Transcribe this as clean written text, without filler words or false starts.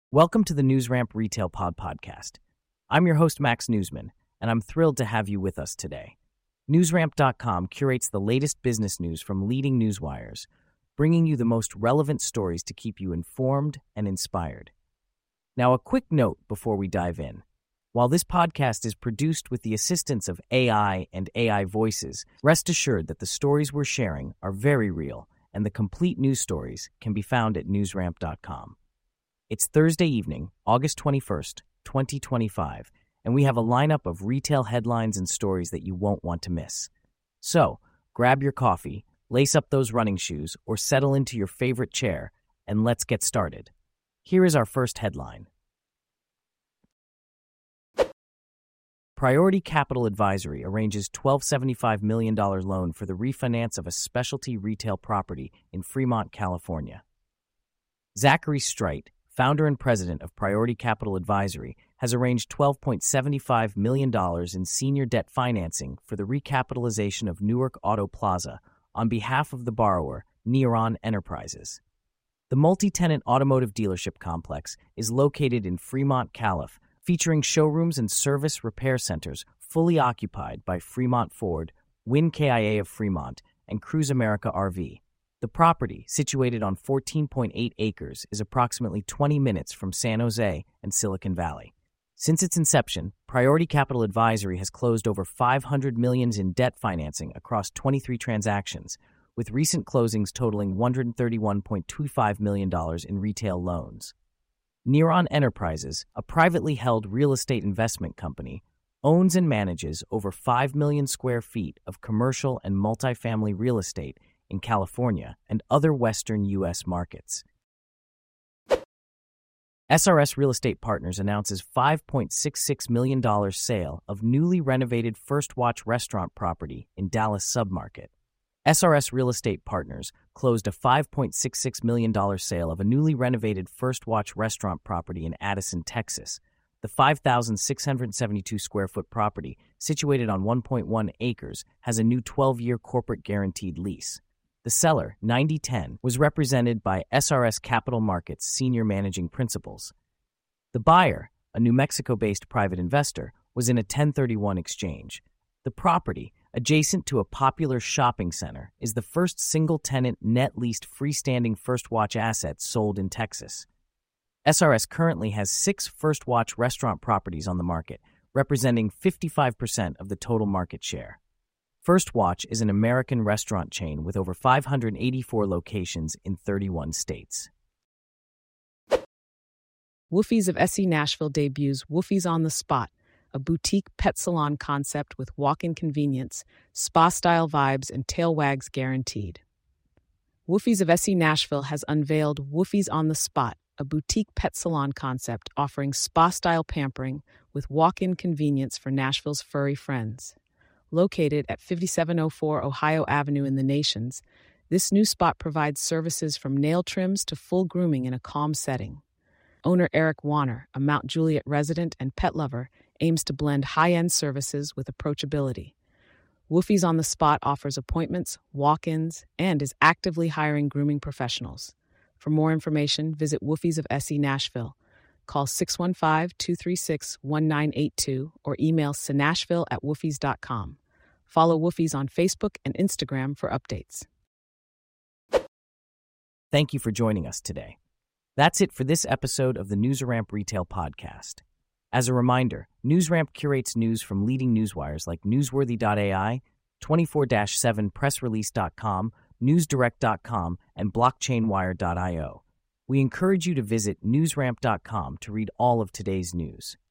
Welcome to the NewsRamp Retail Podcast. I'm your host, Max Newsman, and I'm thrilled to have you with us today. NewsRamp.com curates the latest business news from leading newswires, bringing you the most relevant stories to keep you informed and inspired. Now, a quick note before we dive in. While this podcast is produced with the assistance of AI and AI voices, rest assured that the stories we're sharing are very real, and the complete news stories can be found at NewsRamp.com. It's Thursday evening, August 21st, 2025, and we have a lineup of retail headlines and stories that you won't want to miss. So, grab your coffee, lace up those running shoes, or settle into your favorite chair, and let's get started. Here is our first headline. Priority Capital Advisory arranges $1,275 million loan for the refinance of a specialty retail property in Fremont, California. Zachary Streit, founder and president of Priority Capital Advisory, has arranged $12.75 million in senior debt financing for the recapitalization of Newark Auto Plaza on behalf of the borrower, Neuron Enterprises. The multi-tenant automotive dealership complex is located in Fremont, Calif., featuring showrooms and service repair centers fully occupied by Fremont Ford, Wynn KIA of Fremont, and Cruise America RV. The property, situated on 14.8 acres, is approximately 20 minutes from San Jose and Silicon Valley. Since its inception, Priority Capital Advisory has closed over $500 million in debt financing across 23 transactions, with recent closings totaling $131.25 million in retail loans. Neuron Enterprises, a privately held real estate investment company, owns and manages over 5 million square feet of commercial and multifamily real estate in California and other Western U.S. markets. SRS Real Estate Partners announces $5.66 million sale of newly renovated First Watch restaurant property in Dallas submarket. SRS Real Estate Partners closed a $5.66 million sale of a newly renovated First Watch restaurant property in Addison, Texas. The 5,672 square foot property, situated on 1.1 acres, has a new 12-year corporate guaranteed lease. The seller, 9010, was represented by SRS Capital Markets senior managing principals. The buyer, a New Mexico-based private investor, was in a 1031 exchange. The property, adjacent to a popular shopping center, is the first single-tenant net-leased freestanding First Watch asset sold in Texas. SRS currently has 6 First Watch restaurant properties on the market, representing 55% of the total market share. First Watch is an American restaurant chain with over 584 locations in 31 states. Woofie's of SE Nashville debuts Woofie's on the Spot, a boutique pet salon concept with walk-in convenience, spa-style vibes, and tail wags guaranteed. Woofie's of SE Nashville has unveiled Woofie's on the Spot, a boutique pet salon concept offering spa-style pampering with walk-in convenience for Nashville's furry friends. Located at 5704 Ohio Avenue in the Nations, this new spot provides services from nail trims to full grooming in a calm setting. Owner Eric Warner, a Mount Juliet resident and pet lover, aims to blend high-end services with approachability. Woofie's on the Spot offers appointments, walk-ins, and is actively hiring grooming professionals. For more information, visit Woofie's of SE Nashville. Call 615-236-1982 or email snashville@woofees.com. Follow Woofie's on Facebook and Instagram for updates. Thank you for joining us today. That's it for this episode of the NewsRamp Retail Podcast. As a reminder, NewsRamp curates news from leading newswires like Newsworthy.ai, 24/7pressrelease.com, NewsDirect.com, and BlockchainWire.io. We encourage you to visit newsramp.com to read all of today's news.